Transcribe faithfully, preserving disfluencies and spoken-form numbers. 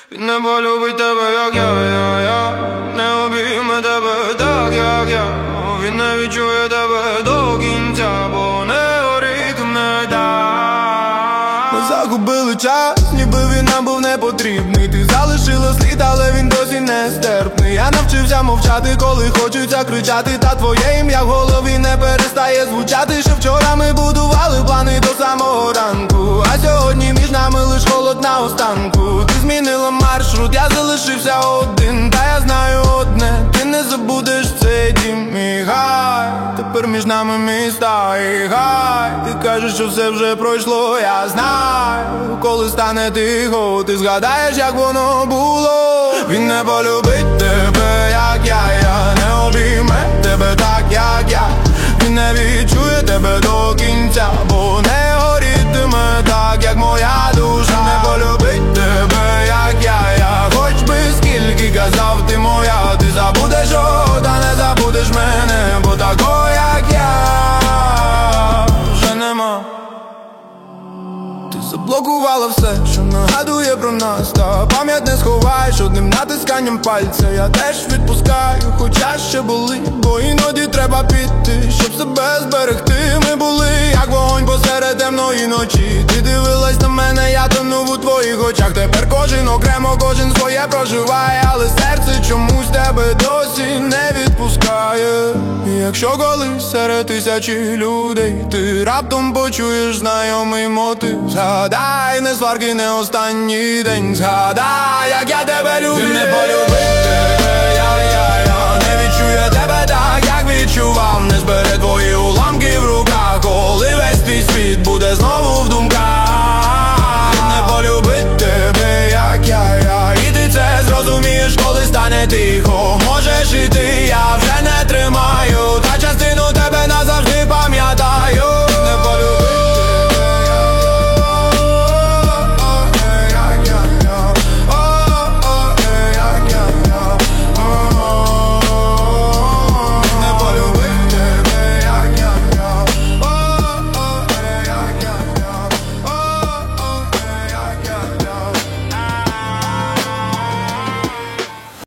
Він не полюбить тебе, як я, я, я не обійме тебе так, як я. Він не відчує тебе до кінця, бо не горітиме так. Ми загубили час, ніби він нам був не потрібний. Ти залишила слід, але він досі нестерпний. Я навчився мовчати, коли хочеться кричати. Та твоє ім'я в голові не перестає звучати. Ще вчора ми будували плани до самого ранку, а сьогодні між нами лиш холод на останку. Ти змінила маршрут, я залишився один. Та я знаю одне, ти не забудеш цей дім. І хай тепер між нами міста, і хай ти кажеш, що все вже пройшло. Я знаю, коли стане тихо, ти згадаєш, як воно було. Він не полюбить тебе, як я, я не обійме тебе так, як я. Він не відчує тебе до кінця, бо не горітиме так, як моя душа. Не полюбить тебе, як я, я хоч би скільки казав ти моя. Ти забудеш його, та не забудеш мене, бо такого, як я, вже нема. Ти заблокувала все, що нагадує про нас. Та пам'ять не сховаєш одним натисканням пальця. Я теж відпускаю, хоча ще болить, бо іноді треба піти, щоб себе зберегти. Ми були, як вогонь посеред темної ночі. Ти дивилась на мене, я тонув у твоїх очах. Тепер кожен окремо, кожен своє проживає, але серце чомусь тебе досі не відпускає. І якщо колись серед тисячі людей ти раптом почуєш знайомий мотив, згадай, не сварки, не останній день. Згадай, як я тебе люблю. Він не полюбить тебе, я, я, я не відчує тебе так, як відчував. Не збере твої уламки в руках, коли весь твій світ буде знову в думках. Він не полюбить тебе, як я, я і ти це зрозумієш, коли стане тихо.